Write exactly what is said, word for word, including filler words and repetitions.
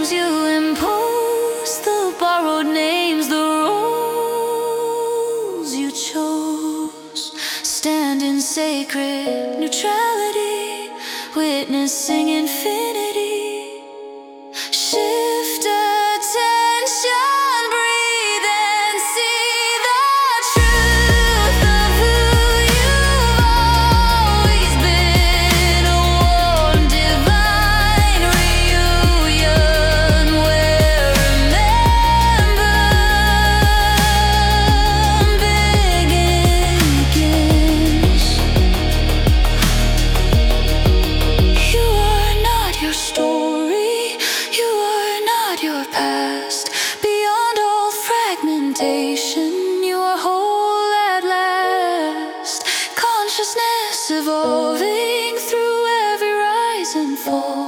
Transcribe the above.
dreams you impose, the borrowed names, the roles you chose. Stand in sacred neutrality, witnessing infinity. Shift attention, breathe and see the truth of who you've always been. A warm, divine reunion where remembering begins. You are not your story, you are not your past. Beyond all fragmentation, you are whole at last. Consciousness evolving through every rise and fall.